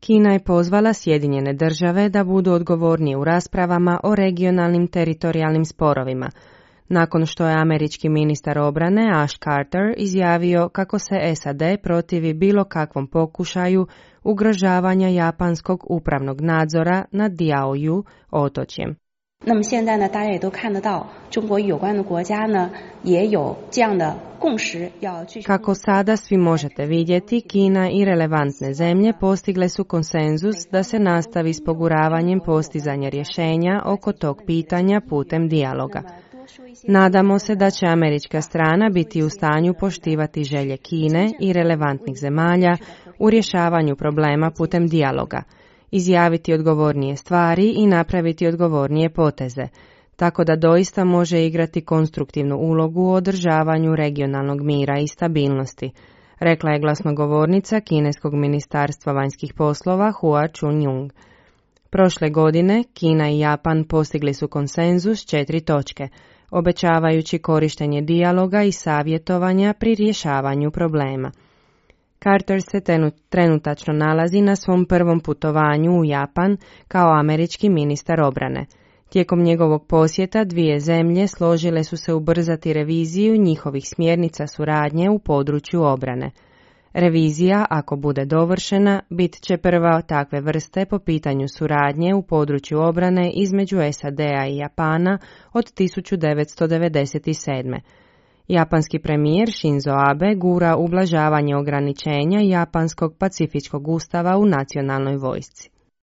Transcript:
Kina je pozvala Sjedinjene države da budu odgovorniji u raspravama o regionalnim teritorijalnim sporovima, nakon što je američki ministar obrane Ash Carter izjavio kako se SAD protivi bilo kakvom pokušaju ugrožavanja japanskog upravnog nadzora nad Diaoyu otočjem. 那么现在呢，大家也都看得到，中国有关的国家呢也有这样的共识，要继续。 Kako sada svi možete vidjeti, Kina i relevantne zemlje postigle su konsenzus da se nastavi s poguravanjem postizanja rješenja oko tog pitanja putem dijaloga. Nadamo se da će američka strana biti u stanju poštivati želje Kine i relevantnih zemalja u rješavanju problema putem dijaloga, izjaviti odgovornije stvari i napraviti odgovornije poteze, tako da doista može igrati konstruktivnu ulogu u održavanju regionalnog mira i stabilnosti, rekla je glasnogovornica kineskog ministarstva vanjskih poslova Hua Chunying. Prošle godine Kina i Japan postigli su konsenzus 4 točke, obećavajući korištenje dijaloga i savjetovanja pri rješavanju problema. Carter se trenutačno nalazi na svom prvom putovanju u Japan kao američki ministar obrane. Tijekom njegovog posjeta dvije zemlje složile su se ubrzati reviziju njihovih smjernica suradnje u području obrane. Revizija, ako bude dovršena, bit će prva takve vrste po pitanju suradnje u području obrane između SAD-a i Japana od 1997. Japanski premijer Shinzo Abe gura ublažavanje ograničenja japanskog pacifičkog ustava u nacionalnoj vojsci.